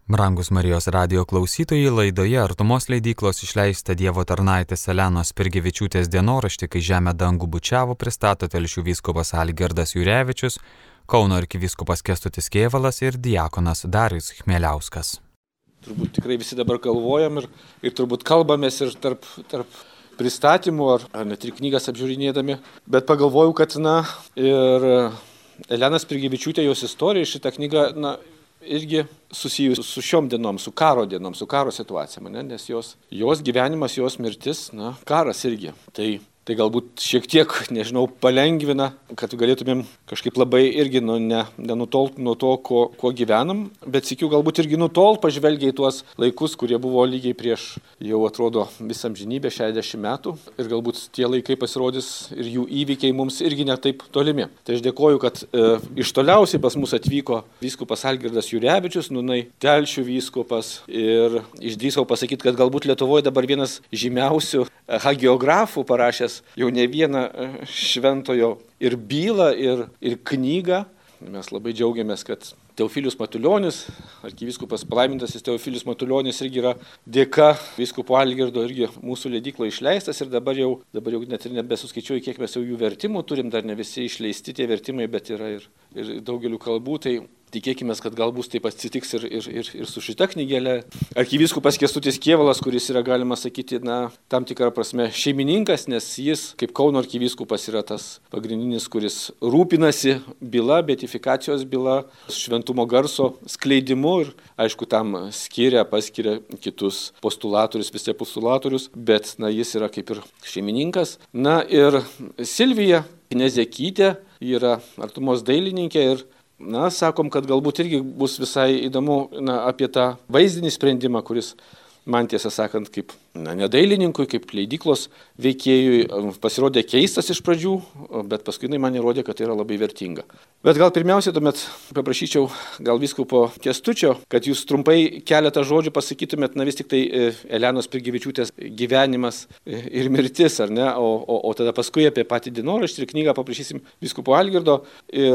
Brangus Marijos radijo klausytojai, laidoje Artumos leidyklos išleista Dievo tarnaitės Elenos Spirgevičiūtės dienoraštį, kai žemę dangų bučiavo, pristato Telšių vyskupas Algirdas Jurevičius, Kauno arkivyskupas Kęstutis Kėvalas ir diakonas Darius Chmieliauskas. Turbūt tikrai visi dabar galvojam ir turbūt kalbamės ir tarp pristatymų ar net ir knygas apžiūrinėdami, bet pagalvojau, kad ir Elena Spirgevičiūtė, jos istorija, šitą knygą, irgi susijusi su šiom dienom, su karo dienom, su karo situacija, nes jos gyvenimas, jos mirtis, karas irgi. Tai galbūt šiek tiek, palengvina, kad galėtumėm kažkaip labai irgi nenutolt nuo to, ko gyvenam, bet sykiu galbūt irgi nutolt pažvelgia į tuos laikus, kurie buvo lygiai prieš jau atrodo visą amžinybę 60 metų ir galbūt tie laikai pasirodys ir jų įvykiai mums irgi netaip tolimi. Tai aš dėkoju, kad iš toliausiai pas mus atvyko vyskupas Algirdas Jurevičius, Telšių vyskupas ir išdrįsau pasakyti, kad galbūt Lietuvoje dabar vienas žymiausių hagiografų parašęs jau ne vieną šventojo ir bylą, ir knygą. Mes labai džiaugiamės, kad Teofilius Matulionis, arkivyskupas palaimintasis Teofilius Matulionis irgi yra dėka vyskupo Algirdo irgi mūsų leidyklo išleistas ir dabar jau net ir nebesuskaičiuoju, kiek mes jau jų vertimų turim, dar ne visi išleisti tie vertimai, bet yra ir daugeliu kalbų. Tai tikėkime, kad galbūt taip atsitiks ir su šita knygelė. Arkivyskupas Kęstutis Kėvalas, kuris yra, galima sakyti, tam tikrą prasme šeimininkas, nes jis, kaip Kauno arkivyskupas, yra tas pagrindinis, kuris rūpinasi byla, beatifikacijos byla, šventumo garso skleidimu ir, aišku, tam paskiria kitus postulatorius, vicepostulatorius, bet jis yra kaip ir šeimininkas. Ir Silvija Knezekytė yra Artumos dailininkė ir sakom, kad galbūt irgi bus visai įdomu apie tą vaizdinį sprendimą, kuris man, tiesą sakant, kaip nedailininkui, kaip leidyklos veikėjui pasirodė keistas iš pradžių, bet paskui man įrodė, kad tai yra labai vertinga. Bet gal pirmiausia, tuomet paprašyčiau gal vyskupo Kęstučio, kad jūs trumpai keletą žodžių pasakytumėt, vis tik tai Elenos Spirgevičiūtės gyvenimas ir mirtis, ar ne, o tada paskui apie patį dienoraštį ir knygą paprašysim vyskupo Algirdo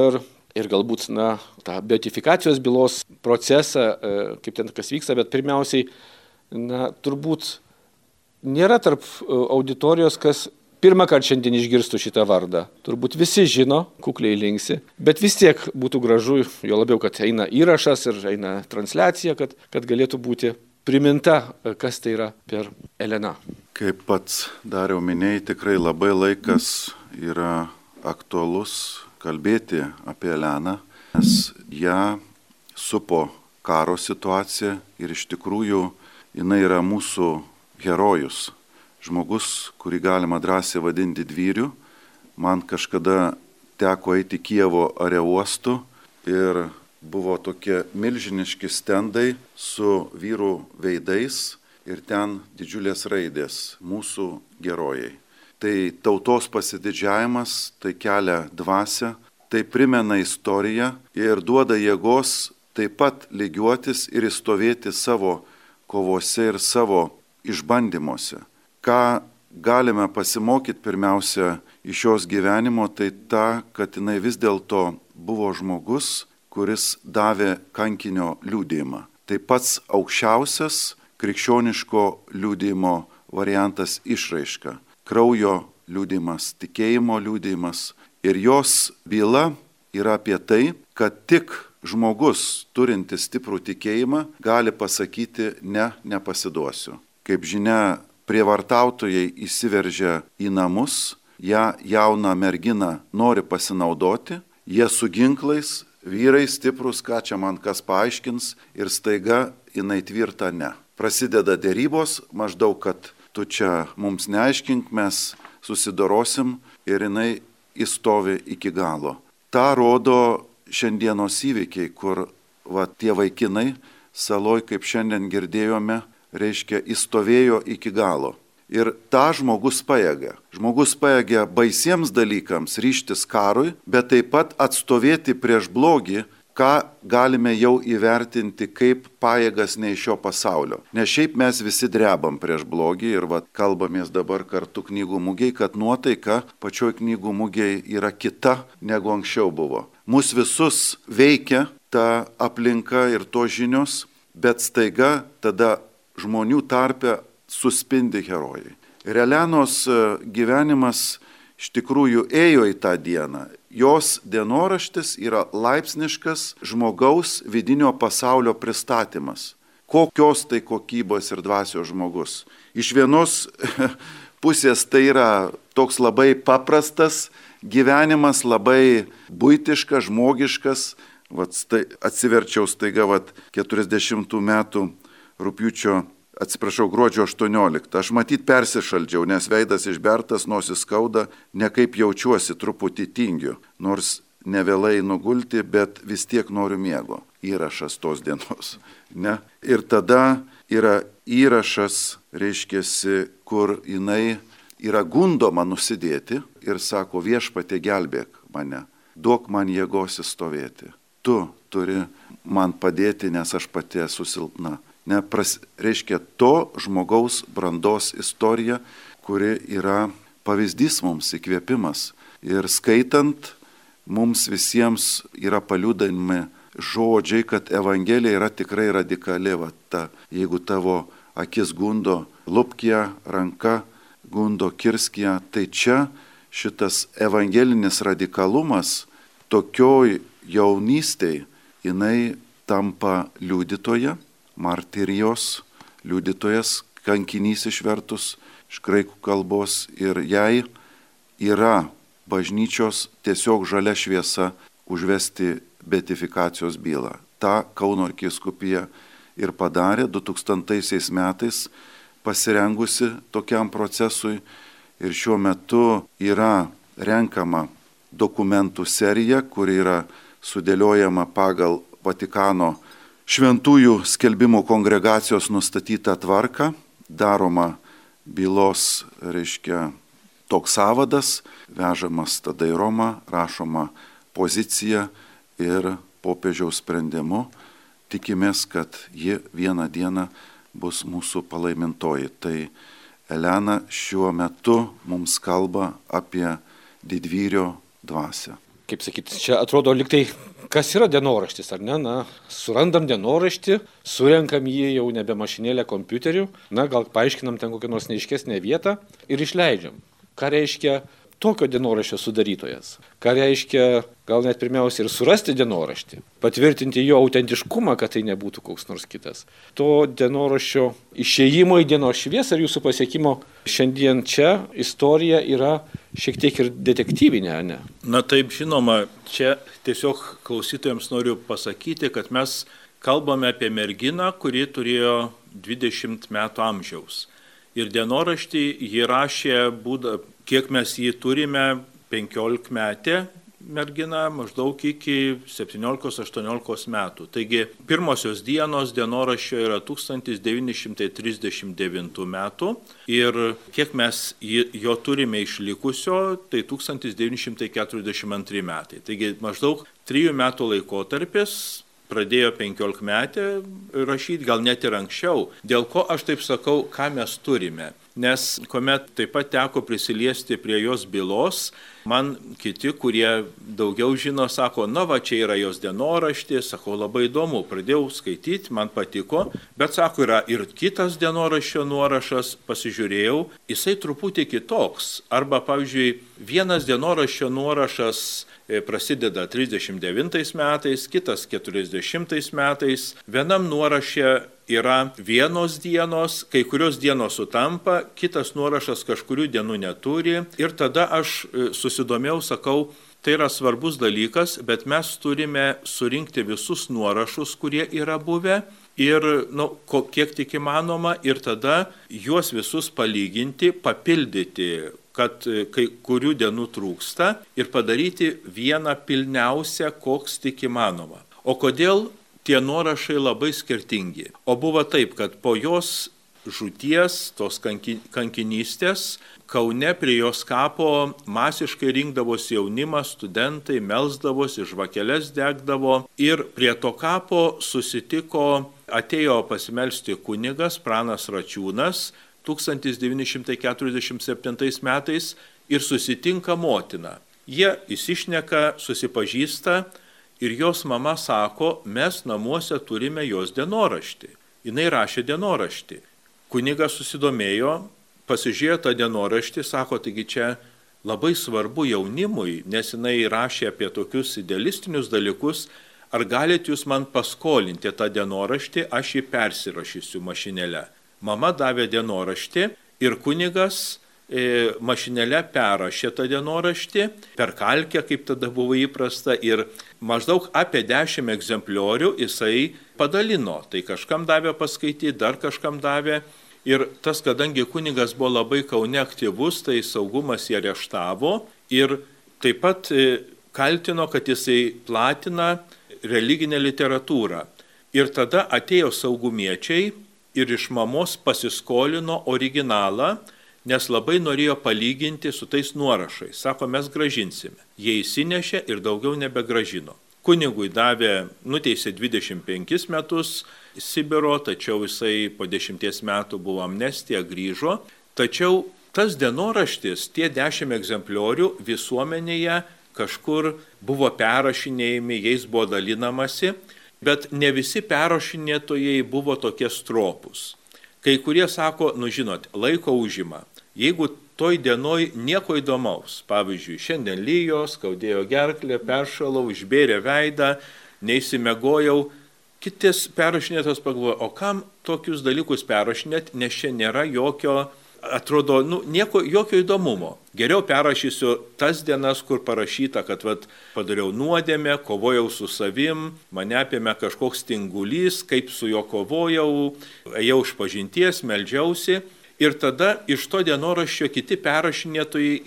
ir galbūt tą beatifikacijos bylos procesą, kaip ten kas vyksta, bet pirmiausiai, turbūt nėra tarp auditorijos, kas pirmą kartą šiandien išgirstų šitą vardą. Turbūt visi žino, kukliai linksi, bet vis tiek būtų gražu, jo labiau, kad eina įrašas ir eina transliacija, kad galėtų būti priminta, kas tai yra per Elena. Kaip pats Dariau minėjai, tikrai labai laikas yra aktualus kalbėti apie Eleną, nes ją supo karo situacija ir iš tikrųjų jinai yra mūsų herojus, žmogus, kurį galima drąsiai vadinti didvyriu. Man kažkada teko eiti Kijevo aerouostu ir buvo tokie milžiniški stendai su vyrų veidais ir ten didžiulės raidės mūsų herojai. Tai tautos pasididžiavimas, tai kelia dvasią, tai primena istoriją ir duoda jėgos taip pat lygiuotis ir įstovėti savo kovose ir savo išbandymuose. Ką galime pasimokyti pirmiausia iš jos gyvenimo, tai ta, kad jinai vis dėlto buvo žmogus, kuris davė kankinio liudijimą. Tai pats aukščiausias krikščioniško liudijimo variantas išraiška. Kraujo liudijimas, tikėjimo liudijimas. Ir jos byla yra apie tai, kad tik žmogus, turintis stiprų tikėjimą, gali pasakyti nepasiduosiu. Kaip žinia, prievartautojai įsiveržia į namus, ją jauną merginą nori pasinaudoti, jie su ginklais, vyrai stiprus, ką čia man kas paaiškins, ir staiga jinai tvirta ne. Prasideda derybos, maždaug, kad tu čia mums neaiškink, mes susidorosim ir jinai įstovi iki galo. Ta rodo šiandienos įvykiai, kur tie vaikinai saloj, kaip šiandien girdėjome, reiškia įstovėjo iki galo. Ir tą žmogus pajėgia. Žmogus pajėgia baisiems dalykams ryžtis karui, bet taip pat atstovėti prieš blogį, ką galime jau įvertinti kaip pajėgas ne iš šio pasaulio. Nes šiaip mes visi drebam prieš blogį ir kalbamės dabar kartu knygų mugėj, kad nuotaika pačioj knygų mugėj yra kita negu anksčiau buvo. Mus visus veikia ta aplinka ir tos žinios, bet staiga tada žmonių tarpe suspindi herojai. Ir Elenos gyvenimas iš tikrųjų ėjo į tą dieną. Jos dienoraštis yra laipsniškas žmogaus vidinio pasaulio pristatymas. Kokios tai kokybos ir dvasios žmogus. Iš vienos pusės tai yra toks labai paprastas gyvenimas, labai buitiškas, žmogiškas. Atsiverčiau staiga 40 metų gruodžio 18. Aš matyt persišaldžiau, nes veidas išbertas, nosis skauda, nekaip jaučiuosi, truputį tingiu. Nors nevėlai nugulti, bet vis tiek noriu miego. Įrašas tos dienos. Ne? Ir tada yra įrašas, reiškiasi, kur jinai yra gundoma nusidėti ir sako, Viešpatie, gelbėk mane, duok man jėgos įstovėti. Tu turi man padėti, nes aš pati esu silpna. Reiškia to žmogaus brandos istorija, kuri yra pavyzdys mums, įkvėpimas. Ir skaitant, mums visiems yra paliudami žodžiai, kad Evangelija yra tikrai radikali. Jeigu tavo akis gundo lupkija, ranka gundo kirskija, tai čia šitas evangelinis radikalumas tokioj jaunystėj, jinai tampa liudytoja, martirijos, liudytojas, kankinys išvertus iš graikų kalbos, ir jai yra bažnyčios tiesiog žalia šviesa užvesti beatifikacijos bylą. Ta Kauno arkivyskupija ir padarė 2000 metais, pasirengusi tokiam procesui, ir šiuo metu yra renkama dokumentų serija, kuri yra sudėliojama pagal Vatikano šventųjų skelbimo kongregacijos nustatytą tvarką, daroma bylos, toks sąvadas, vežamas tada į Romą, rašoma pozicija ir popiežiaus sprendimu. Tikimės, kad ji vieną dieną bus mūsų palaimintoji. Tai Elena šiuo metu mums kalba apie didvyrio dvasią. Kaip sakyti, čia atrodo liktai, kas yra dienoraštis, ar ne? Surandam dienoraštį, surenkam jį jau nebe mašinėlę kompiuteriu, gal paaiškinam ten kokią nors neaiškesnę vietą ir išleidžiam. Ką reiškia tokio dienoraščio sudarytojas? Ką reiškia gal net pirmiausia ir surasti dienoraštį, patvirtinti jo autentiškumą, kad tai nebūtų koks nors kitas. To dienoraščio išėjimo į dienos šviesą ir jūsų pasiekimo šiandien čia istorija yra šiek tiek ir detektyvinė, ne? Na taip, žinoma, čia tiesiog klausytojams noriu pasakyti, kad mes kalbame apie merginą, kuri turėjo 20 metų amžiaus. Ir dienoraštį ji rašė, kiek mes jį turime, 15 metė mergina, maždaug iki 17-18 metų. Taigi pirmosios dienos dienoraščio yra 1939 metų ir kiek mes jo turime išlikusio, tai 1942 metai. Taigi maždaug 3 metų laikotarpis. Pradėjo 15 metę rašyti, gal net ir anksčiau. Dėl ko aš taip sakau, ką mes turime? Nes kuomet taip pat teko prisiliesti prie jos bylos, man kiti, kurie daugiau žino, sako, čia yra jos dienoraštis, sako, labai įdomu, pradėjau skaityti, man patiko, bet sako, yra ir kitas dienoraščio nuorašas, pasižiūrėjau, jisai truputį kitoks. Arba, pavyzdžiui, vienas dienoraščio nuorašas prasideda 39 metais, kitas 40 metais. Vienam nuoraše yra vienos dienos, kai kurios dienos sutampa, kitas nuorašas kažkurių dienų neturi. Ir tada aš susidomėjau, sakau, tai yra svarbus dalykas, bet mes turime surinkti visus nuorašus, kurie yra buvę. Ir kiek tik įmanoma, ir tada juos visus palyginti, papildyti, kad kai kurių dienų trūksta ir padaryti vieną pilniausią, koks tik įmanoma. O kodėl tie nuorašai labai skirtingi? O buvo taip, kad po jos žūties, tos kankinystės, Kaune prie jos kapo masiškai rinkdavosi jaunimas, studentai, melsdavosi, žvakeles degdavo ir prie to kapo atėjo pasimelsti kunigas Pranas Račiūnas 1947 metais ir susitinka motina. Jie įsišneka, susipažįsta Ir jos mama sako, mes namuose turime jos dienoraštį. Jis rašė dienoraštį. Kunigas susidomėjo, pasižiūrėjo tą dienoraštį, sako, taigi čia labai svarbu jaunimui, nes jinai rašė apie tokius idealistinius dalykus, ar galite jūs man paskolinti tą dienoraštį, aš jį persirašysiu mašinėle. Mama davė dienoraštį ir kunigas mašinėle perrašė tą dienoraštį, per kalkę, kaip tada buvo įprasta, ir maždaug apie 10 egzempliorių jisai padalino. Tai kažkam davė paskaityti, dar kažkam davė. Ir tas, kadangi kunigas buvo labai Kaune aktyvus, tai saugumas jį areštavo ir taip pat kaltino, kad jisai platina religinę literatūrą. Ir tada atėjo saugumiečiai ir iš mamos pasiskolino originalą, nes labai norėjo palyginti su tais nuorašais. Sako, mes gražinsime. Jie įsinešė ir daugiau nebegražino. Kunigui davė, nuteisė 25 metus Sibiro, tačiau jisai po 10 metų buvo amnestija, grįžo. Tačiau tas dienoraštis, tie 10 egzempliorių visuomenėje kažkur buvo perrašinėjami, jais buvo dalinamasi, bet ne visi perrašinėtojai buvo tokie stropūs. Kai kurie sako, žinot, laiko užima. Jeigu toj dienoj nieko įdomaus, pavyzdžiui, šiandien lyjo, skaudėjo gerklę, peršalau, išbėrė veidą, neįsimegojau, kitas perrašinėtas pagalvojo, o kam tokius dalykus perrašinėt, nes čia nėra jokio, atrodo, jokio įdomumo. Geriau perrašysiu tas dienas, kur parašyta, kad padariau nuodėmę, kovojau su savim, mane apėmė kažkoks tingulys, kaip su juo kovojau, ėjau iš pažinties, meldžiausi. Ir tada iš to dienoraščio kiti perrašinėtojai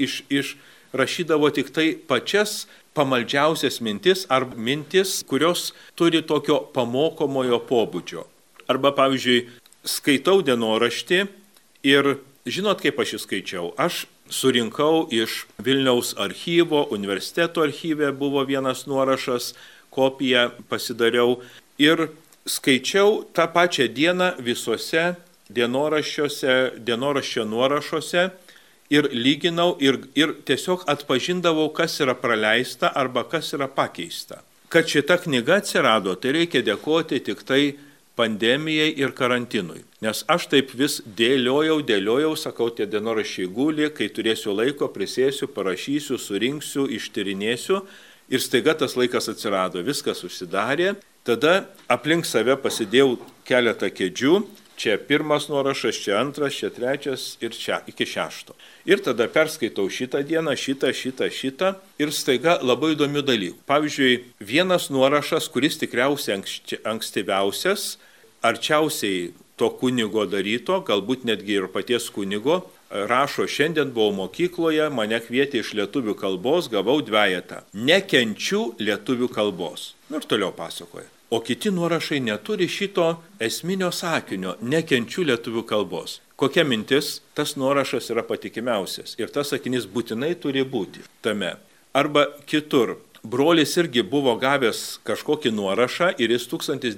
išrašydavo tik tai pačias pamaldžiausias mintis ar mintis, kurios turi tokio pamokomojo pobūdžio. Arba, pavyzdžiui, skaitau dienoraštį ir žinot, kaip aš įskaičiau. Aš surinkau iš Vilniaus archyvo, universiteto archyve buvo vienas nuorašas, kopiją pasidariau ir skaičiau tą pačią dieną visuose dienoraščio nuorašuose ir lyginau ir tiesiog atpažindavau, kas yra praleista arba kas yra pakeista. Kad šita knyga atsirado, tai reikia dėkoti tik tai pandemijai ir karantinui. Nes aš taip vis dėliojau, sakau, tie dienoraščiai guli, kai turėsiu laiko, prisėsiu, parašysiu, surinksiu, ištyrinėsiu ir staiga tas laikas atsirado, viskas užsidarė. Tada aplink save pasidėjau keletą kėdžių. Čia pirmas nuorašas, čia antras, čia trečias ir čia iki 6. Ir tada perskaitau šitą dieną, šitą ir staiga labai įdomių dalykų. Pavyzdžiui, vienas nuorašas, kuris tikriausiai ankstyviausias, arčiausiai to kunigo daryto, galbūt netgi ir paties kunigo, rašo, šiandien buvau mokykloje, mane kvietė iš lietuvių kalbos, gavau 2. Nekenčiu lietuvių kalbos. Ir toliau pasakoja. O kiti nuorašai neturi šito esminio sakinio, nekenčiu lietuvių kalbos. Kokia mintis? Tas nuorašas yra patikimiausias ir tas sakinys būtinai turi būti tame. Arba kitur. Brolis irgi buvo gavęs kažkokį nuorašą ir jis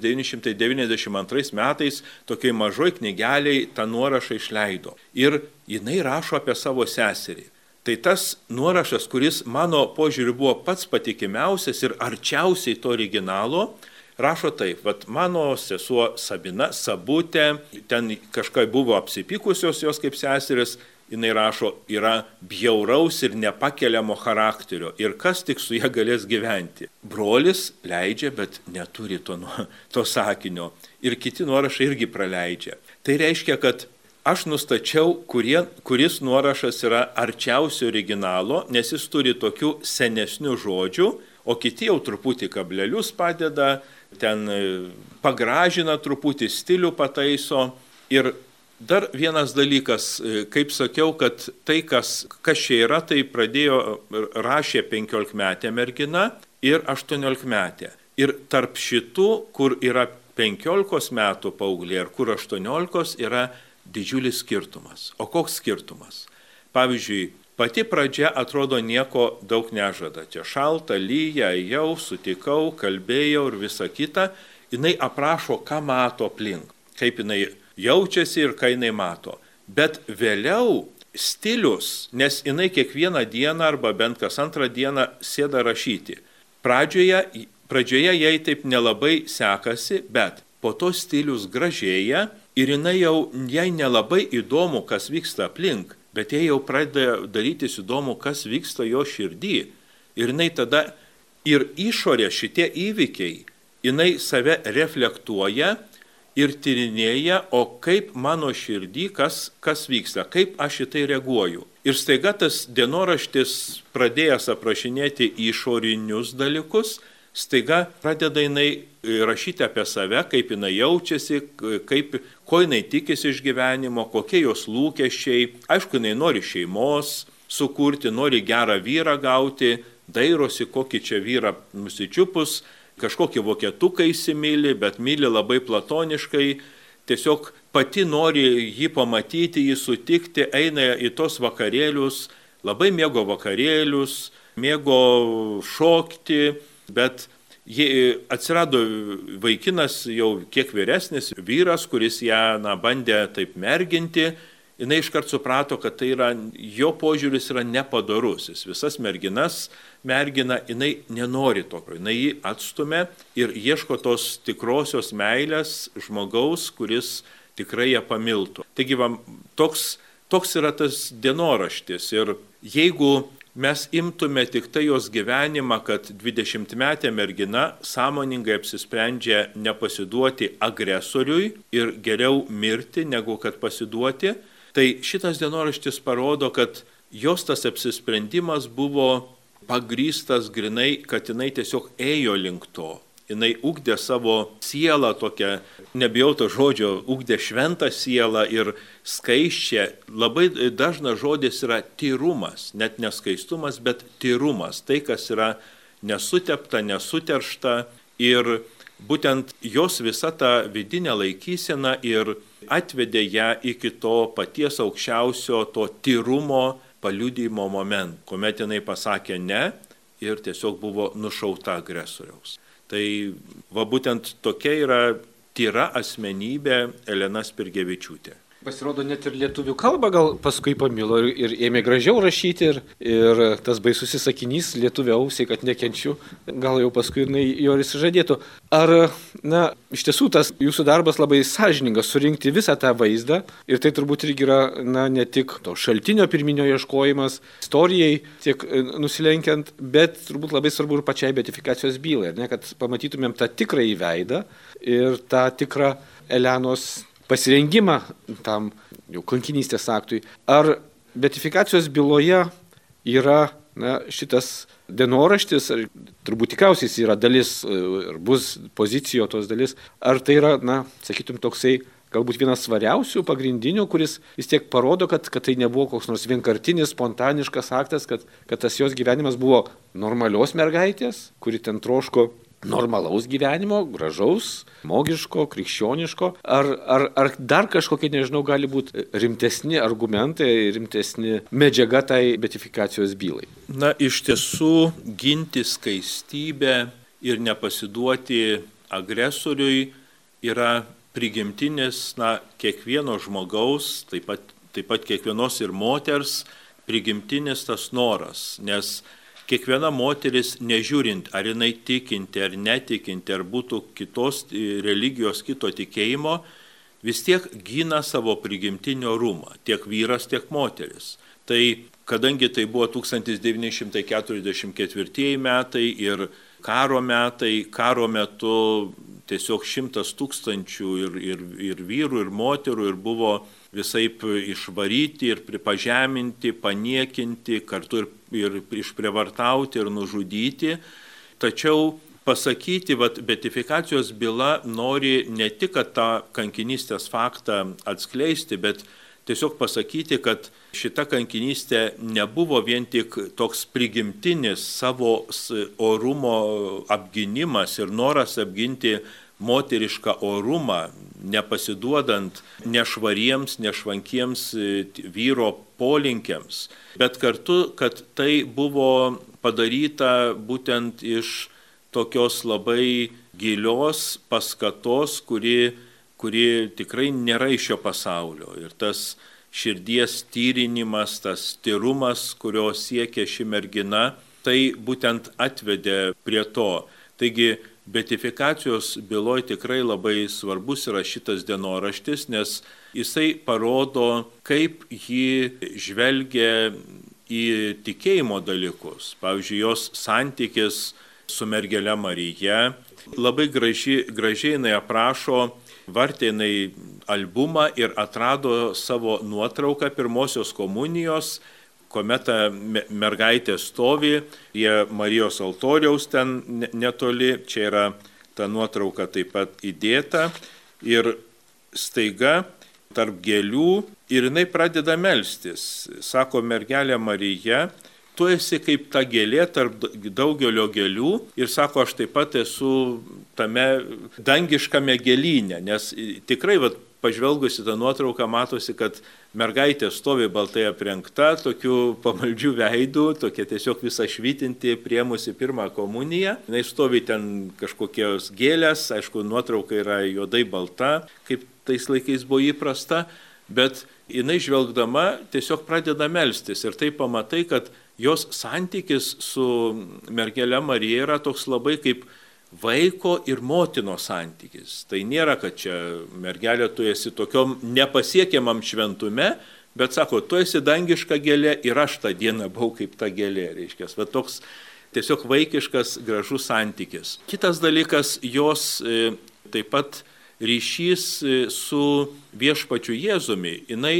1992 metais tokiai mažoj knygeliai tą nuorašą išleido. Ir jinai rašo apie savo seserį. Tai tas nuorašas, kuris mano požiūriu buvo pats patikimiausias ir arčiausiai to originalo, rašo taip, mano sesuo Sabina, Sabutė, ten kažkai buvo apsipykusios jos kaip seseris, jinai rašo, yra bjauraus ir nepakeliamo charakterio ir kas tik su ja galės gyventi. Brolis leidžia, bet neturi to sakinio ir kiti nuorašai irgi praleidžia. Tai reiškia, kad aš nustačiau, kuris nuorašas yra arčiausiai originalo, nes jis turi tokių senesnių žodžių, o kiti jau truputį kablelius padeda, ten pagražina truputį stilių pataiso. Ir dar vienas dalykas, kaip sakiau, kad tai, kas čia yra, tai rašė 15-metė mergina ir 18-metė. Ir tarp šitų, kur yra 15 metų paauglė ir kur 18, yra didžiulis skirtumas. O koks skirtumas? Pavyzdžiui, pati pradžia atrodo nieko daug nežada. Čia šalta, lyja, ėjau, sutikau, kalbėjau ir visa kita. Jinai aprašo, ką mato aplink, kaip jinai jaučiasi ir ką jinai mato. Bet vėliau stilius, nes jinai kiekvieną dieną arba bent kas antrą dieną sėda rašyti. Pradžioje pradžioje jai taip nelabai sekasi, bet po to stilius gražėja ir jai nelabai įdomu, kas vyksta aplink, bet jai jau pradeda darytis įdomu, kas vyksta jo širdį. Ir jinai tada ir išorė šitie įvykiai, jinai save reflektuoja ir tyrinėja, o kaip mano širdį, kas vyksta, kaip aš į tai reaguoju. Ir staiga tas dienoraštis, pradėjęs aprašinėti išorinius dalykus, staiga pradeda jinai rašyti apie save, kaip jinai jaučiasi, ko jinai tikisi iš gyvenimo, kokie jos lūkesčiai. Aišku, jinai nori šeimos sukurti, nori gerą vyrą gauti, dairosi, kokį čia vyrą nusičiupus, kažkokį vokietuką įsimyli, bet myli labai platoniškai, tiesiog pati nori jį pamatyti, jį sutikti, eina į tos vakarėlius, labai mėgo vakarėlius, mėgo šokti, bet atsirado vaikinas jau kiek vyresnis, vyras, kuris ją bandė taip merginti. Jinai iškart suprato, kad tai yra, jo požiūris yra nepadorus. Jis visas merginas mergina, jinai nenori tokio, jinai jį atstumia ir ieško tos tikrosios meilės žmogaus, kuris tikrai ją pamiltų. Taigi, toks yra tas dienoraštis. Ir jeigu mes imtume tik tai jos gyvenimą, kad 20-metė mergina sąmoningai apsisprendžia nepasiduoti agresoriui ir geriau mirti, negu kad pasiduoti, tai šitas dienoraštis parodo, kad jos tas apsisprendimas buvo pagrįstas grinai, kad jinai tiesiog ėjo link to. Jinai ugdė savo sielą tokią, nebijau to žodžio, ugdė šventą sielą ir skaisčią. Labai dažnas žodis yra tyrumas, net neskaistumas, bet tyrumas. Tai, kas yra nesutepta, nesuteršta ir būtent jos visa ta vidinė laikysena ir atvedė ją iki to paties aukščiausio, to tyrumo paliudijimo momento, kuomet jinai pasakė ne ir tiesiog buvo nušauta agresoriaus. Tai būtent tokia yra tyra asmenybė Elena Spirgevičiūtė. Pasirodo, net ir lietuvių kalbą gal paskui pamilo ir ėmė gražiau rašyti ir tas baisusis sakinys lietuvio ausiai, kad nekenčiu, gal jau paskui jo ir išsižadėtų. Ar, iš tiesų tas jūsų darbas labai sąžiningas surinkti visą tą vaizdą ir tai turbūt irgi yra, ne tik to šaltinio pirminio ieškojimas istorijai, tiek nusilenkiant, bet turbūt labai svarbu ir pačiai beatifikacijos bylai, kad pamatytumėm tą tikrąjį veidą ir tą tikrą Elenos pasirengimą tam jau kankinystės aktui. Ar beatifikacijos byloje yra šitas dienoraštis, ar turbūt tikriausiai jis yra dalis, ar bus pozicijo tos dalis, ar tai yra, sakytum, toksai galbūt vienas svariausių pagrindinių, kuris vis tiek parodo, kad tai nebuvo koks nors vienkartinis, spontaniškas aktas, kad tas jos gyvenimas buvo normalios mergaitės, kuri ten troško normalaus gyvenimo, gražaus, mogiško, krikščioniško, ar dar kažkokie, nežinau, gali būti rimtesni argumentai, rimtesni medžiaga tai beatifikacijos bylai? Iš tiesų, ginti skaistybę ir nepasiduoti agresoriui yra prigimtinis, kiekvieno žmogaus, taip pat kiekvienos ir moters prigimtinis tas noras, nes kiekviena moteris, nežiūrint, ar jinai tikinti, ar netikinti, ar būtų kitos religijos, kito tikėjimo, vis tiek gina savo prigimtinio orumą, tiek vyras, tiek moteris. Tai, kadangi tai buvo 1944 metai ir karo metai, karo metu tiesiog 100 000 ir vyrų, ir moterų, ir buvo visaip išvaryti ir pažeminti, paniekinti, kartu ir išprievartauti ir nužudyti. Tačiau pasakyti, beatifikacijos byla nori ne tik tą kankinystės faktą atskleisti, bet tiesiog pasakyti, kad šita kankinystė nebuvo vien tik toks prigimtinis savo orumo apgynimas ir noras apginti moterišką orumą, nepasiduodant nešvariems, nešvankiems vyro polinkiams, bet kartu, kad tai buvo padaryta būtent iš tokios labai gilios paskatos, kuri tikrai nėra iš šio pasaulio. Ir tas širdies tyrinimas, tas tyrumas, kurio siekia ši mergina, tai būtent atvedė prie to. Taigi beatifikacijos byloje tikrai labai svarbus yra šitas dienoraštis, nes jisai parodo, kaip ji žvelgia į tikėjimo dalykus. Pavyzdžiui, jos santykis su mergele Marija. Labai gražiai jinai aprašo, vartė jinai albumą ir atrado savo nuotrauką pirmosios komunijos, kuomet ta mergaitė stovi, jie Marijos altoriaus ten netoli, čia yra ta nuotrauka taip pat įdėta ir staiga tarp gėlių ir jinai pradeda melstis. Sako mergelė Marija, tu esi kaip ta gėlė tarp daugelio gėlių ir sako, aš taip pat esu tame dangiškame gėlyne, nes tikrai pažvelgus į tą nuotrauką matosi, kad mergaitė stovi baltai aprengta, tokiu pamaldžiu veidu, tokia tiesiog visą švytinti, priemusi pirmą komuniją. Jis stovi ten kažkokios gėlės, aišku, nuotrauka yra juodai balta, kaip tais laikais buvo įprasta, bet jinai žvelgdama tiesiog pradeda melstis ir tai pamatai, kad jos santykis su mergele Marija yra toks labai kaip vaiko ir motinos santykis. Tai nėra, kad čia mergelė, tu esi tokiom nepasiekiamam šventume, bet sako, tu esi dangiška gėlė ir aš tą dieną buvau kaip ta gėlė, reiškia. Va toks tiesiog vaikiškas, gražus santykis. Kitas dalykas, jos taip pat ryšys su viešpačiu Jėzumi. Jinai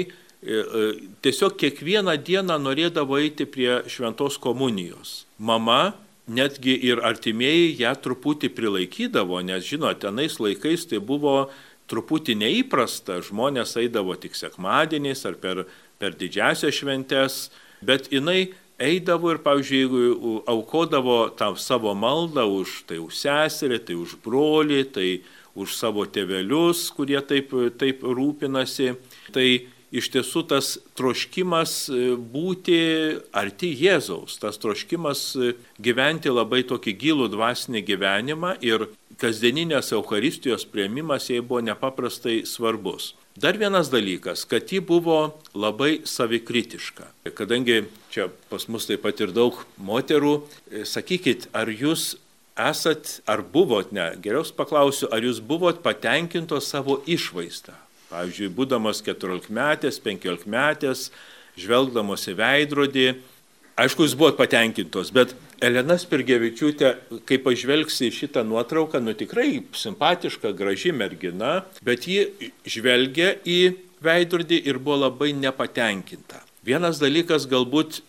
tiesiog kiekvieną dieną norėdavo eiti prie šventos komunijos. Mama, netgi ir artimieji ją truputį prilaikydavo, nes žinot, tenais laikais tai buvo truputį neįprasta, žmonės eidavo tik sekmadieniais ar per didžiąsias šventes, bet jinai eidavo ir, pavyzdžiui, jeigu aukodavo tą savo maldą už seserį, tai už brolį, tai už savo tėvelius, kurie taip rūpinasi, tai iš tiesų tas troškimas būti arti Jėzaus, tas troškimas gyventi labai tokį gilų dvasinį gyvenimą ir kasdieninės Eucharistijos priėmimas jai buvo nepaprastai svarbus. Dar vienas dalykas, kad ji buvo labai savikritiška. Kadangi čia pas mus taip pat ir daug moterų, sakykit, ar jūs esat, ar buvot, geriau paklausiu, ar jūs buvot patenkintos savo išvaizdą? Pavyzdžiui, būdamas 14-metės, 15-metės, žvelgdamos į veidrodį, aišku, jūs buvot patenkintos, bet Elena Spirgevičiūtė, kai pažvelgsi į šitą nuotrauką, tikrai simpatiška, graži mergina, bet ji žvelgia į veidrodį ir buvo labai nepatenkinta. Vienas dalykas galbūt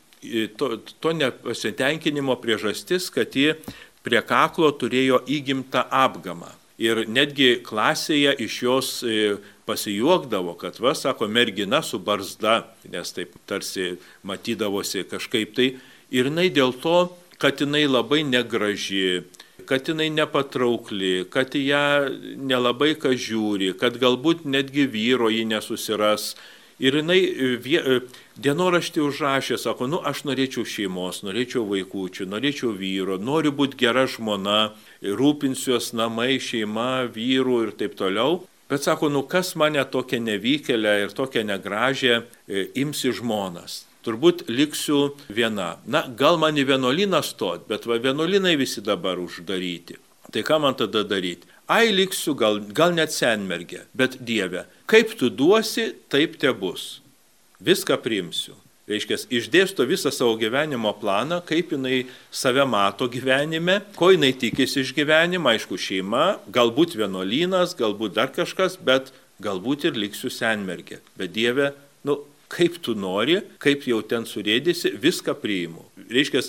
to nepasitenkinimo priežastis, kad ji prie kaklo turėjo įgimtą apgamą. Ir netgi klasėje iš jos pasijuokdavo, kad sako, mergina su barzda, nes taip tarsi matydavosi kažkaip tai. Ir jinai dėl to, kad jinai labai negraži, kad jinai nepatraukli, kad ją nelabai kas žiūri, kad galbūt netgi vyro ji nesusiras. Ir jinai dienoraštį užrašė, sako, aš norėčiau šeimos, norėčiau vaikučių, norėčiau vyro, noriu būti gera žmona, rūpinsiuos namai, šeima, vyrų ir taip toliau. Bet sako, kas mane tokia nevykėlė ir tokia negražė imsi žmonas. Turbūt liksiu viena. Gal man į vienuolyną stot, bet vienuolynai visi dabar uždaryti. Tai ką man tada daryti? Liksiu, gal net senmergė, bet Dieve, kaip tu duosi, taip te bus. Viską priimsiu. Reiškia, išdėsto visą savo gyvenimo planą, kaip jinai save mato gyvenime, ko jinai tikisi iš gyvenimo, aišku, šeima, galbūt vienuolynas, galbūt dar kažkas, bet galbūt ir liksiu senmergė. Bet Dieve, kaip tu nori, kaip jau ten surėdysi, viską priimu. Reiškia,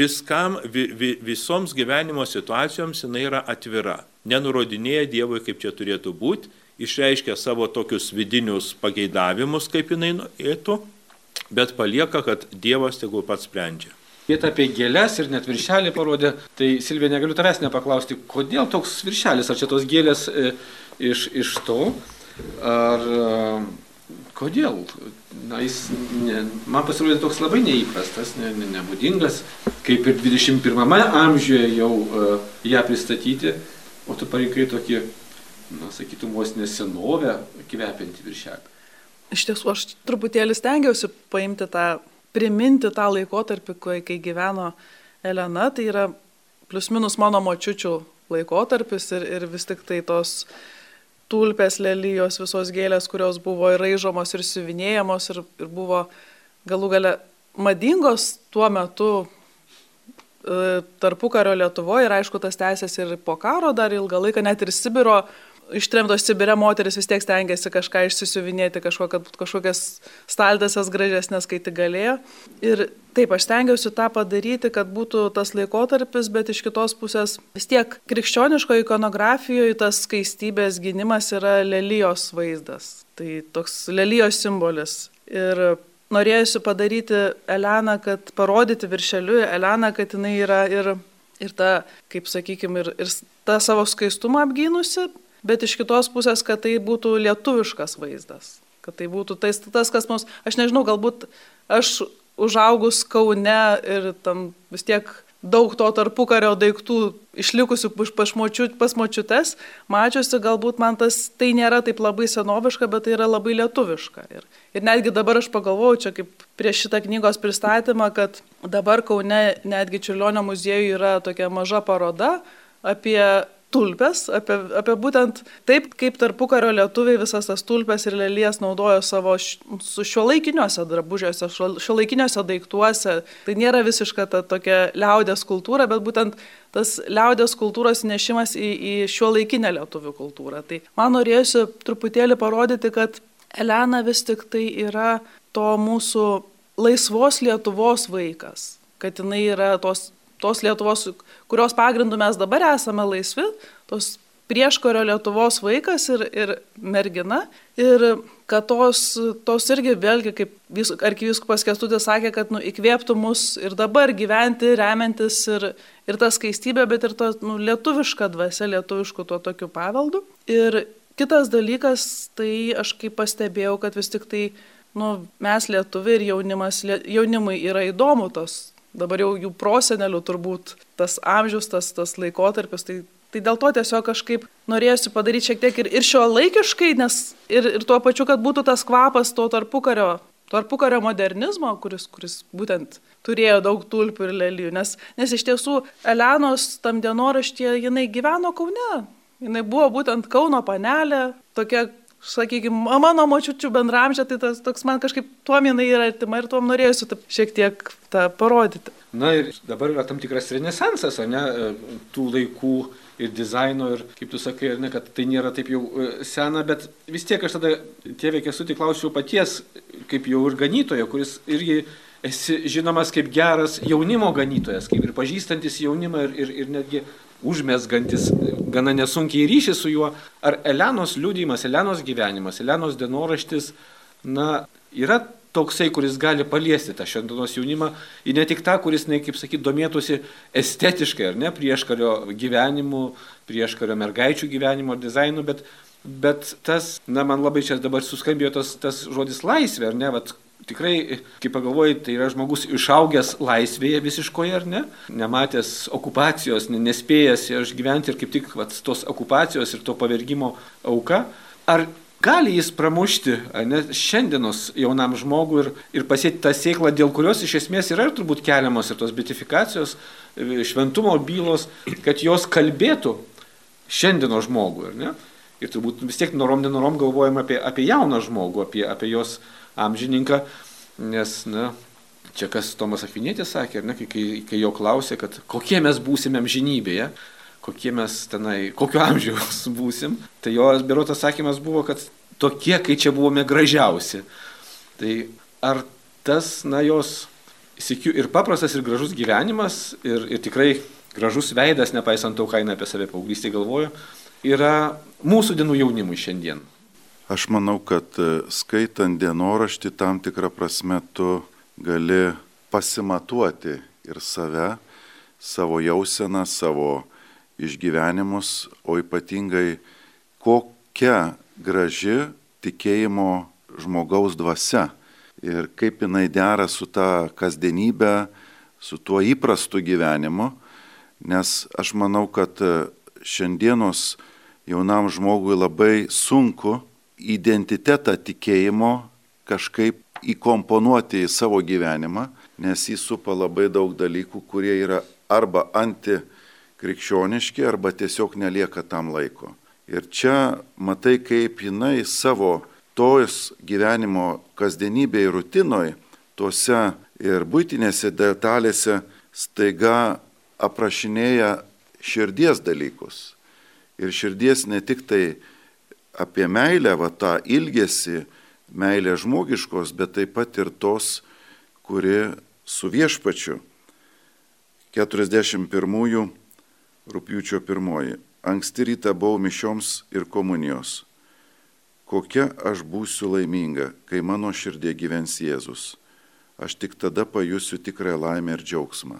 visoms gyvenimo situacijoms jinai yra atvira. Nenurodinėja Dievui, kaip čia turėtų būti, išreiškia savo tokius vidinius pageidavimus, kaip jinai norėtų, bet palieka, kad Dievas tegul pats sprendžia. Vieta apie gėlės ir net viršelį parodė, tai Silvija, negaliu tavęs nepaklausti, kodėl toks viršelis, ar čia tos gėlės iš to, ar kodėl? Man pasirodė toks labai neįprastas, nebūdingas, kaip ir 21 amžiuje jau ją pristatyti, o tu parinkai tokį, sakytum, vos nesenovę kvepiantį viršelį. Iš tiesų, aš truputėlį stengiausi priminti tą laikotarpį, kai gyveno Elena, tai yra plius minus mano močiučių laikotarpis ir vis tik tai tos tulpės, lelijos, visos gėlės, kurios buvo ir raižomos, ir siuvinėjamos, ir buvo galų gale madingos tuo metu tarpukario Lietuvoje, ir aišku, tas tęsėsi ir po karo dar ilgą laiką, net ir Sibiro, ištremtos Sibire moteris vis tiek stengiasi kažką išsisiuvinėti, kažkokias staltiesas gražesnės, kai tik galėjo. Ir taip, aš stengiausi tą padaryti, kad būtų tas laikotarpis, bet iš kitos pusės vis tiek krikščioniško ikonografijoje tas skaistybės gynimas yra lelijos vaizdas. Tai toks lelijos simbolis. Ir norėjusi padaryti Eleną, kad parodyti viršeliu Eleną, kad jinai yra ir ta, kaip sakykime, ir tą savo skaistumą apgynusi, bet iš kitos pusės, kad tai būtų lietuviškas vaizdas. Kad tai būtų tas, kas mums, aš nežinau, galbūt aš užaugus Kaune ir tam vis tiek daug to tarpukario daiktų išlikusių pas močiutes, mačiusi, galbūt man tai nėra taip labai senoviška, bet tai yra labai lietuviška. Ir netgi dabar aš pagalvojau, čia kaip prieš šitą knygos pristatymą, kad dabar Kaune netgi Čiurlionio muziejuje yra tokia maža paroda apie tulpes, apie būtent taip, kaip tarpukario lietuviai visas tas tulpes ir lelijas naudojo savo šiuolaikiniuose drabužiuose, šiuolaikiniuose daiktuose. Tai nėra visiška ta tokia liaudės kultūra, bet būtent tas liaudės kultūros nešimas į šiuolaikinę lietuvių kultūrą. Tai man norėjusi truputėlį parodyti, kad Elena vis tik tai yra to mūsų laisvos Lietuvos vaikas, kad jinai yra tos Lietuvos, kurios pagrindų mes dabar esame laisvi, tos prieškario Lietuvos vaikas ir mergina. Ir kad tos irgi vėlgi, kaip arkivyskupas Kęstutis sakė, kad įkvėptų mus ir dabar gyventi, remiantis ir tą skaistybę, bet ir tą lietuvišką dvasią, lietuviškų tuo tokiu paveldu. Ir kitas dalykas, tai aš kaip pastebėjau, kad vis tik tai mes lietuviai ir jaunimui yra įdomu tos. Dabar jau jų prosenelių turbūt tas amžius, tas laikotarpis, tai dėl to tiesiog kažkaip norėjusi padaryti šiek tiek ir šiuolaikiškai, nes ir tuo pačiu, kad būtų tas kvapas to tarpukario modernizmo, kuris būtent turėjo daug tulpių ir lelijų, nes iš tiesų Elenos tam dienoraštyje jinai gyveno Kaune, jinai buvo būtent Kauno panelė, tokia, sakykime, mano močiučių bendramžė, tai tas toks man kažkaip tuom jinai yra artima ir tuom norėjusi šiek tiek tą parodyti. Na ir dabar yra tam tikras renesansas, ar ne, tų laikų ir dizaino ir, kaip tu sakai, ar ne, kad tai nėra taip jau sena, bet vis tiek aš tada tėve Kęstutį klausiau paties, kaip jau ir ganytojo, kuris irgi esi žinomas kaip geras jaunimo ganytojas, kaip ir pažįstantis jaunimą ir netgi užmesgantis gana nesunkiai ryšį su juo. Ar Elenos liudijimas, Elenos gyvenimas, Elenos dienoraštis, yra toksai, kuris gali paliesti tą šiandienos jaunimą, ir ne tik tą, kuris, kaip sakyti, domėtųsi estetiškai, ar ne, prieškario gyvenimu, prieškario mergaičių gyvenimo ar dizainu, bet tas, man labai čia dabar suskambėjo tas žodis laisvė, ar ne, tikrai, kai pagalvoji, tai yra žmogus išaugęs laisvėje visiškoje, ar ne? Nematęs okupacijos, nespėjęs išgyventi ir kaip tik tos okupacijos ir to pavergimo auka. Ar gali jis pramušti, ne, šiandienos jaunam žmogui ir pasėti tą sėklą, dėl kurios iš esmės yra ir turbūt keliamos ir tos beatifikacijos, šventumo bylos, kad jos kalbėtų šiandienos žmogui, ar ne? Ir turbūt vis tiek nenorom galvojam apie jauną žmogų, apie jos amžininką, nes, čia kas Tomas Akvinietis sakė, ar ne, kai jo klausė, kad kokie mes būsime amžinybėje, kokie mes kokio amžiaus būsim, tai jo berotas sakymas buvo, kad tokie, kai čia buvome gražiausi. Tai ar tas, jos sykiu ir paprastas, ir gražus gyvenimas, ir tikrai gražus veidas, nepaisant to, ką jis apie save paauglystėje galvojo, yra mūsų dienų jaunimui šiandien? Aš manau, kad skaitant dienoraštį tam tikrą prasme tu gali pasimatuoti ir save, savo jauseną, savo išgyvenimus, o ypatingai kokia graži tikėjimo žmogaus dvasia ir kaip jinai dera su ta kasdienybė, su tuo įprastu gyvenimu, nes aš manau, kad šiandienos jaunam žmogui labai sunku identitetą tikėjimo kažkaip įkomponuoti į savo gyvenimą, nes jis supa labai daug dalykų, kurie yra arba krikščioniški arba tiesiog nelieka tam laiko. Ir čia matai, kaip jinai savo tos gyvenimo kasdienybėje ir rutinoje, tuose ir būtinėse detalėse staiga aprašinėja širdies dalykus. Ir širdies ne tik tai apie meilę, tą ilgesį, meilę žmogiškos, bet taip pat ir tos, kuri su viešpačiu. 41 rugpjūčio 1. Anksti rytą buvau mišioms ir komunijos. Kokia aš būsiu laiminga, kai mano širdė gyvens Jėzus. Aš tik tada pajusiu tikrąją laimę ir džiaugsmą.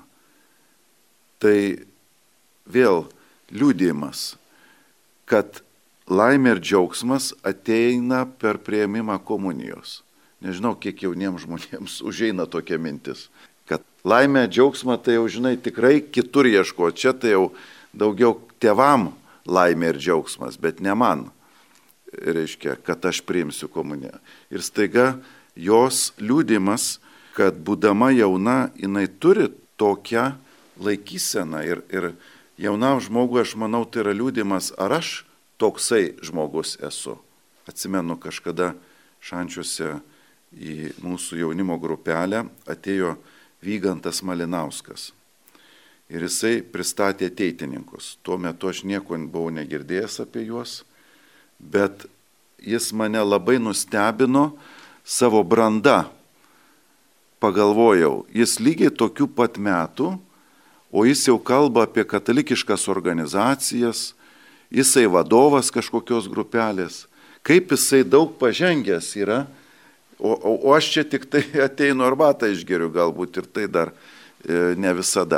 Tai vėl liudijimas, kad laimė ir džiaugsmas ateina per priėmimą komunijos. Nežinau, kiek jauniems žmonėms užeina tokia mintis, kad laimė, džiaugsmą tai jau, žinai, tikrai kitur ieško. Čia tai jau daugiau tėvam laimė ir džiaugsmas, bet ne man. Reiškia, kad aš priimsiu komuniją. Ir staiga jos liudimas, kad būdama jauna, jinai turi tokią laikyseną. Ir jaunam žmogui, aš manau, tai yra liudimas, ar aš toksai žmogus esu. Atsimenu, kažkada Šančiuose į mūsų jaunimo grupelę atėjo Vygantas Malinauskas. Ir jisai pristatė ateitininkus. Tuo metu aš nieko buvau negirdėjęs apie juos, bet jis mane labai nustebino savo branda. Pagalvojau, jis lygiai tokių pat metų, o jis jau kalba apie katalikiškas organizacijas, jisai vadovas kažkokios grupelės, kaip jisai daug pažengęs yra, o aš čia tik tai ateinu arbatą išgeriu galbūt ir tai dar ne visada.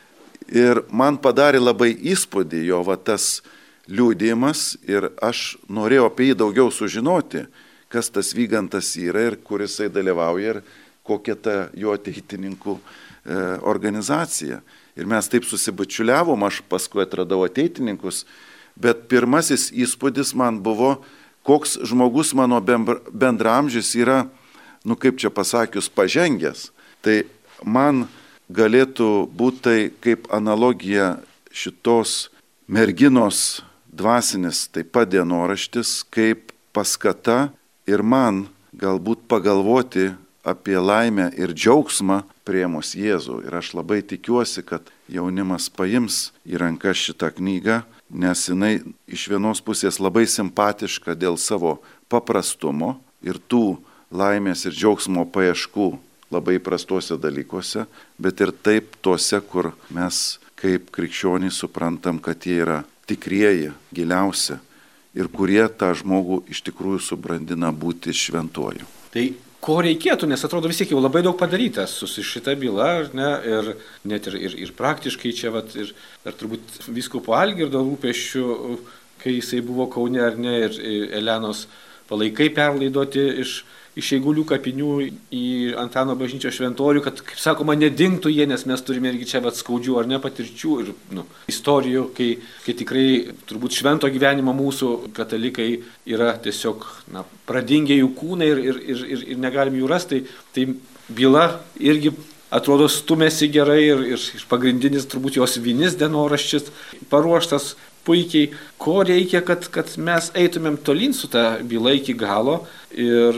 Ir man padarė labai įspūdį jo tas liudijimas ir aš norėjau apie jį daugiau sužinoti, kas tas Vygantas yra ir kur jisai dalyvauja ir kokia ta jo ateitininkų organizacija. Ir mes taip susibačiuliavom, aš paskui atradau ateitininkus, bet pirmasis įspūdis man buvo, koks žmogus mano bendramžis yra, kaip čia pasakius, pažengęs. Tai man galėtų būti tai kaip analogija šitos merginos dvasinis taip pat dienoraštis, kaip paskata ir man galbūt pagalvoti apie laimę ir džiaugsmą priėmus Jėzų. Ir aš labai tikiuosi, kad jaunimas paims į rankas šitą knygą, nes jinai iš vienos pusės labai simpatiška dėl savo paprastumo ir tų laimės ir džiaugsmo paieškų labai prastuose dalykuose, bet ir taip tuose, kur mes kaip krikščionys suprantam, kad jie yra tikrieji, giliausi ir kurie tą žmogų iš tikrųjų subrandina būti šventuoju. Tai ko reikėtų, nes atrodo vis tiek jau labai daug padaryta su šita byla, ar ne, ir net ir praktiškai čia, ir turbūt vyskupo Algirdo rūpesčių, kai jisai buvo Kaune, ar ne, ir Elenos palaikai perlaidoti iš Eigulių kapinių į Antano bažnyčios šventorių, kad, kaip sakoma, nedingtų jie, nes mes turime irgi čia skaudžių ar ne patirčių ir istorijų, kai tikrai turbūt švento gyvenimo mūsų katalikai yra tiesiog pradingę jų kūnai ir negalim jų rasti. Tai byla irgi atrodo stumėsi gerai ir pagrindinis turbūt jos vinis dienoraštis paruoštas puikiai. Ko reikia, kad mes eitumėm tolyn su ta byla iki galo ir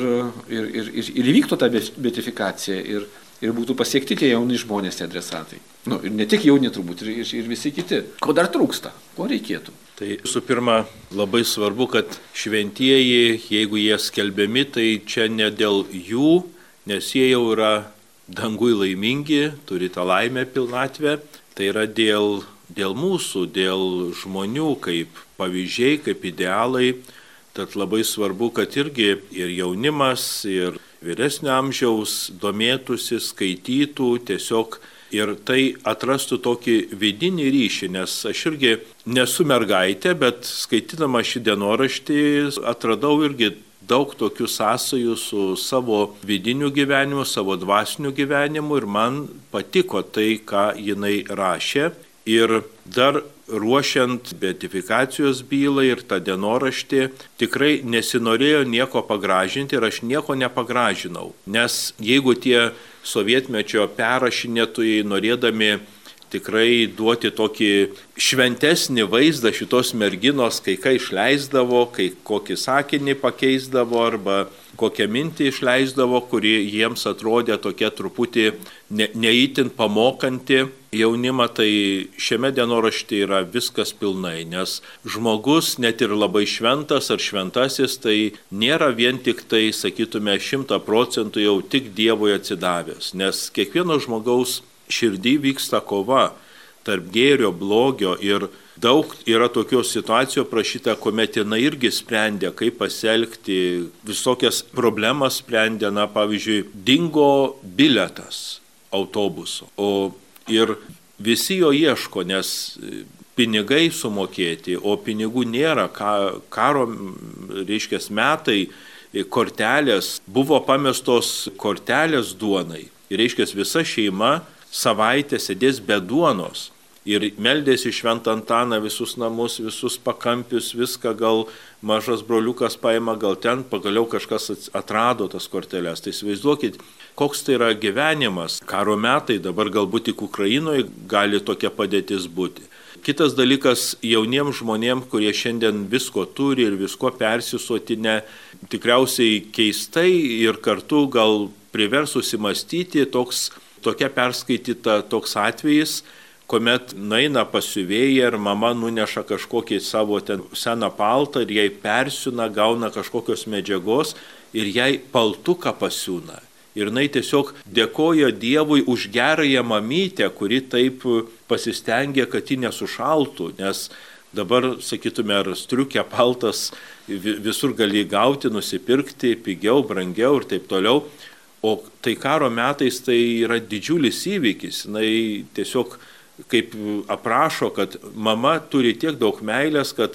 įvyktų ta beatifikacija ir būtų pasiekti tie jauni žmonės, tie adresatai. Ir ne tik jauni turbūt, ir visi kiti. Ko dar trūksta? Ko reikėtų? Tai visų pirma, labai svarbu, kad šventieji, jeigu jie skelbiami, tai čia ne dėl jų, nes jie jau yra dangui laimingi, turi tą laimę pilnatvę, tai yra dėl mūsų, dėl žmonių kaip pavyzdžiai, kaip idealai. Tad labai svarbu, kad irgi ir jaunimas, ir vyresnio amžiaus domėtųsi, skaitytų tiesiog ir tai atrastų tokį vidinį ryšį, nes aš irgi nesu mergaitė, bet skaitydama šį dienoraštį atradau irgi daug tokių sąsajų su savo vidiniu gyvenimu, savo dvasiniu gyvenimu ir man patiko tai, ką jinai rašė. Ir dar ruošiant beatifikacijos bylą ir tą dienoraštį tikrai nesinorėjo nieko pagražinti ir aš nieko nepagražinau. Nes jeigu tie sovietmečio perrašinėtojai norėdami tikrai duoti tokį šventesnį vaizdą šitos merginos, kai ką išleisdavo, kai kokį sakinį pakeisdavo arba kokią mintį išleisdavo, kuri jiems atrodė tokia truputį neįtin pamokanti jaunimą, tai šiame dienoraštyje yra viskas pilnai, nes žmogus, net ir labai šventas ar šventasis, tai nėra vien tik tai, sakytume, 100% jau tik Dievui atsidavęs, nes kiekvieno žmogaus širdį vyksta kova tarp gėrio, blogio ir daug yra tokios situacijos prašyta, kuomet jinai irgi sprendė, kaip pasielgti, visokias problemas sprendė, pavyzdžiui, dingo bilietas autobuso, ir visi jo ieško, nes pinigai sumokėti, o pinigų nėra, karo, reiškia, metai, kortelės, buvo pamestos kortelės duonai, ir reiškia, visa šeima savaitę sėdės be duonos ir meldėsi Šventą Antaną visus namus, visus pakampius, viską, gal mažas broliukas paima, gal ten pagaliau kažkas atrado tas korteles. Tai įsivaizduokit, koks tai yra gyvenimas. Karo metai, dabar galbūt tik Ukrainoje gali tokia padėtis būti. Kitas dalykas, jauniems žmonėms, kurie šiandien visko turi ir visko persisotinę, tikriausiai keistai ir kartu gal privers susimastyti tokia perskaityta toks atvejis, kuomet naina pasiuvėja ir mama nuneša kažkokį savo ten seną paltą ir jai persiūna, gauna kažkokios medžiagos ir jai paltuką pasiūna. Ir jinai tiesiog dėkoja Dievui už gerąją mamytę, kuri taip pasistengė, kad ji nesušaltų, nes dabar, sakytume, ar striukė paltas visur gali gauti, nusipirkti, pigiau, brangiau ir taip toliau. O tai karo metais tai yra didžiulis įvykis. Jinai tiesiog kaip aprašo, kad mama turi tiek daug meilės, kad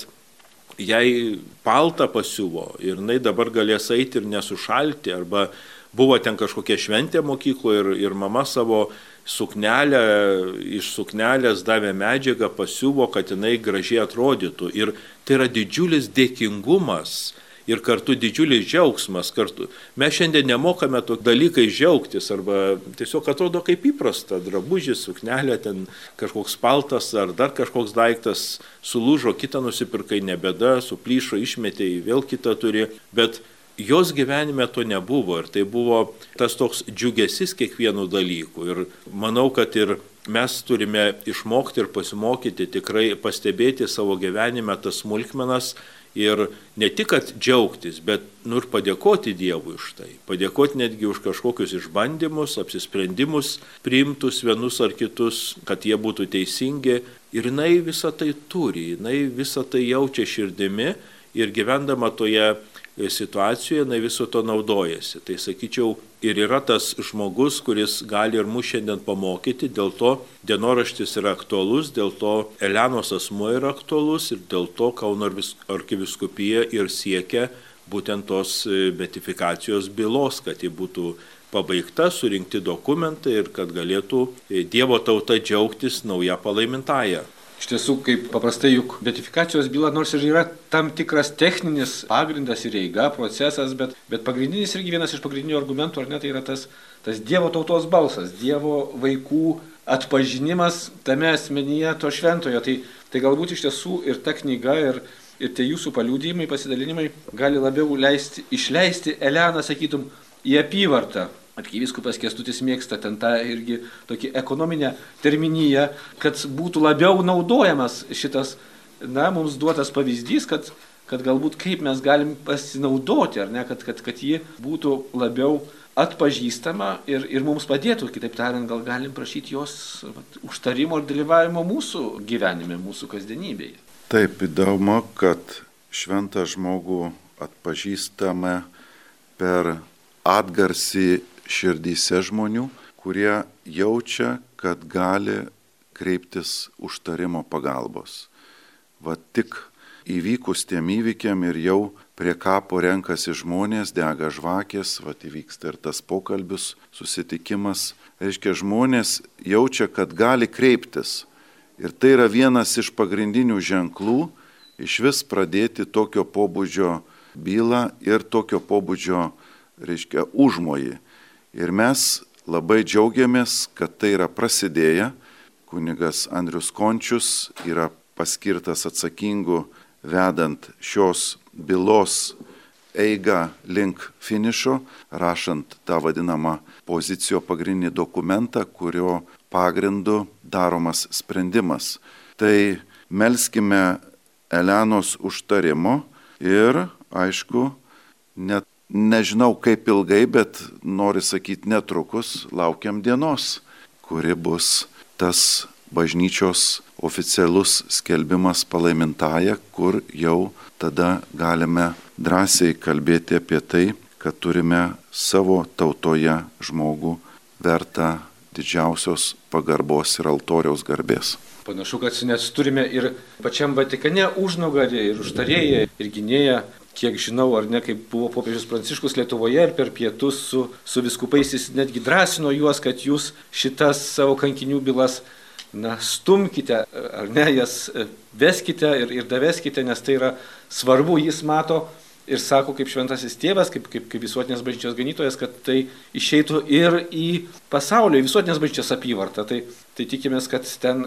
jai paltą pasiuvo ir jinai dabar galės eiti ir nesušalti. Arba buvo ten kažkokia šventė mokykloje ir mama savo suknelę, iš suknelės davė medžiagą, pasiuvo, kad jinai gražiai atrodytų. Ir tai yra didžiulis dėkingumas. Ir kartu didžiulis džiaugsmas kartu. Mes šiandien nemokame to dalykai džiaugtis, arba tiesiog atrodo kaip įprasta, drabužis, suknelė, ten kažkoks paltas ar dar kažkoks daiktas sulūžo, kitą nusipirkai, nebėda, suplyšo, išmetėjai, vėl kitą turi, bet jos gyvenime to nebuvo ir tai buvo tas toks džiugesis kiekvienų dalykų. Ir manau, kad ir mes turime išmokti ir pasimokyti, tikrai pastebėti savo gyvenime tas smulkmenas, ir ne tik, kad džiaugtis, bet ir padėkoti Dievui už tai. Padėkoti netgi už kažkokius išbandymus, apsisprendimus priimtus vienus ar kitus, kad jie būtų teisingi. Ir jinai visą tai turi, jinai visą tai jaučia širdimi ir gyvendama toje situacijoje, jinai viso to naudojasi. Tai sakyčiau, ir yra tas žmogus, kuris gali ir mus šiandien pamokyti, dėl to dienoraštis yra aktualus, dėl to Elenos asmuo yra aktualus ir dėl to Kauno arkivyskupija ir siekia būtent tos beatifikacijos bylos, kad ji būtų pabaigta, surinkti dokumentai ir kad galėtų Dievo tauta džiaugtis nauja palaimintąja. Iš tiesų, kaip paprastai juk beatifikacijos byla, nors ir yra tam tikras techninis pagrindas ir eiga, procesas, bet pagrindinis irgi vienas iš pagrindinių argumentų, ar ne, tai yra tas Dievo tautos balsas, Dievo vaikų atpažinimas tame asmenyje to šventojo. Tai galbūt iš tiesų ir ta knyga, ir tie jūsų paliudijimai, pasidalinimai gali labiau išleisti Eleną, sakytum, į apyvartą. Arkivyskupas Kęstutis mėgsta ten tą irgi tokį ekonominę terminiją, kad būtų labiau naudojamas šitas, mums duotas pavyzdys, kad galbūt kaip mes galim pasinaudoti, ar ne, kad ji būtų labiau atpažįstama ir mums padėtų, kitaip tariant, gal galim prašyti jos užtarimo ir dalyvavimo mūsų gyvenime, mūsų kasdienybėje. Taip, įdomu, kad šventą žmogų atpažįstame per atgarsį širdyse žmonių, kurie jaučia, kad gali kreiptis užtarimo pagalbos. Tik įvykus tiem įvykiam ir jau prie kapo renkasi žmonės, dega žvakės, įvyksta ir tas pokalbis, susitikimas. Reiškia, žmonės jaučia, kad gali kreiptis. Ir tai yra vienas iš pagrindinių ženklų iš vis pradėti tokio pobūdžio bylą ir tokio pobūdžio, reiškia, užmojį. Ir mes labai džiaugiamės, kad tai yra prasidėję, kunigas Andrius Končius yra paskirtas atsakingu vedant šios bylos eigą link finišo, rašant tą vadinamą pozicijo pagrindinį dokumentą, kurio pagrindu daromas sprendimas. Tai melskime Elenos užtarimo ir, aišku, net nežinau kaip ilgai, bet noriu sakyti netrukus, laukiam dienos, kuri bus tas bažnyčios oficialus skelbimas palaimintąja, kur jau tada galime drąsiai kalbėti apie tai, kad turime savo tautoje žmogų vertą didžiausios pagarbos ir altoriaus garbės. Panašu, kad net turime ir pačiam Vatikane užnugarį ir užtarėją ir gynėją, kiek žinau, ar ne, kaip buvo popiežius Pranciškus Lietuvoje ir per pietus su vyskupais jis netgi drąsino juos, kad jūs šitas savo kankinių bylas stumkite, ar ne, jas veskite ir daveskite, nes tai yra svarbu, jis mato ir sako kaip šventasis tėvas, kaip visuotinės bažnyčios ganytojas, kad tai išeitų ir į pasaulio, į visuotinės bažnyčios apyvartą. Tai tikimės, kad ten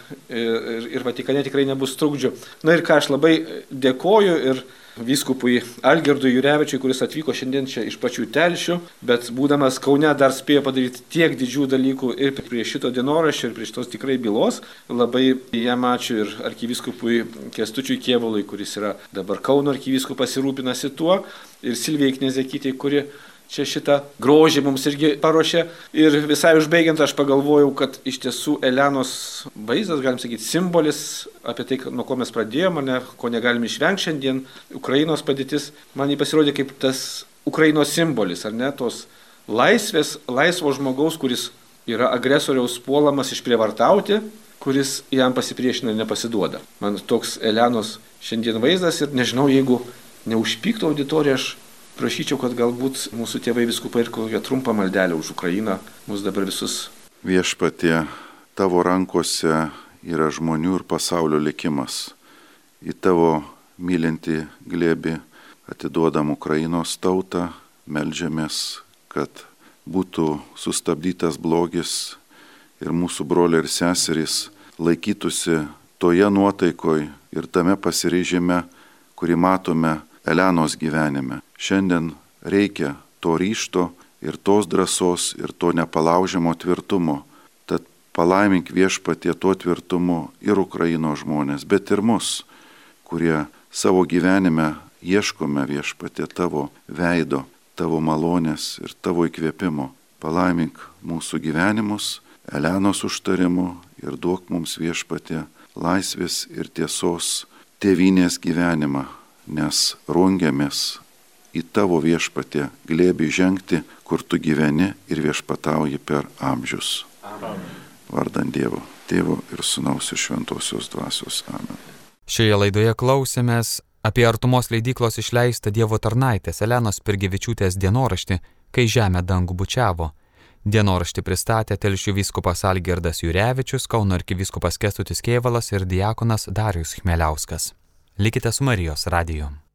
ir Vatikane tikrai nebus trukdžių. Na ir ką aš labai dėkoju ir vyskupui Algirdui Jurevičiui, kuris atvyko šiandien čia iš pačių Telšių, bet būdamas Kaune dar spėjo padaryti tiek didžių dalykų ir prie šito dienoraščio, ir prie šitos tikrai bylos. Labai jam ačiū ir arkivyskupui Kęstučiui Kėvalui, kuris yra dabar Kauno arkivyskupas ir rūpinasi tuo, ir Silvijai Knezekytei, kuri čia šitą grožį mums irgi paruošė. Ir visai užbaigiant, aš pagalvojau, kad iš tiesų Elenos vaizdas, galim sakyti, simbolis apie tai, nuo ko mes pradėjome, ko negalim išvengti šiandien, Ukrainos padėtis, man jį pasirodė kaip tas Ukrainos simbolis, ar ne, tos laisvės, laisvo žmogaus, kuris yra agresoriaus puolamas išprievartauti, kuris jam pasipriešina ir nepasiduoda. Man toks Elenos šiandien vaizdas ir nežinau, jeigu neužpyktų auditorija, aš prašyčiau, kad galbūt mūsų tėvai vyskupai ir kokią trumpą maldelę už Ukrainą, mus dabar visus. Viešpatie, tavo rankose yra žmonių ir pasaulio likimas. Į tavo mylintį glėbį atiduodam Ukrainos tautą, meldžiamės, kad būtų sustabdytas blogis ir mūsų broliai ir seserys laikytųsi toje nuotaikoje ir tame pasiryžime, kurį matome Elenos gyvenime. Šiandien reikia to ryžto ir tos drąsos ir to nepalaužiamo tvirtumo. Tad palaimink Viešpatie tuo tvirtumu ir Ukrainos žmonės, bet ir mus, kurie savo gyvenime ieškome Viešpatie tavo veido, tavo malonės ir tavo įkvėpimo. Palaimink mūsų gyvenimus Elenos užtarimu ir duok mums Viešpatie laisvės ir tiesos tėvynės gyvenimą, nes rungiamės į tavo Viešpatie glėbį žengti, kur tu gyveni ir viešpatauji per amžius. Amen. Vardant Dievo, Tėvo ir Sūnaus ir Šventosios Dvasios. Amen. Šioje laidoje klausėmės apie Artumos leidyklos išleistą Dievo tarnaitės Elenos Spirgevičiūtės dienoraštį, kai žemė dangų bučiavo. Dienoraštį pristatė Telšių vyskupas Algirdas Jurevičius, Kauno arkivyskupas Kęstutis Kėvalas ir diakonas Darius Chmieliauskas. Likite su Marijos radiju.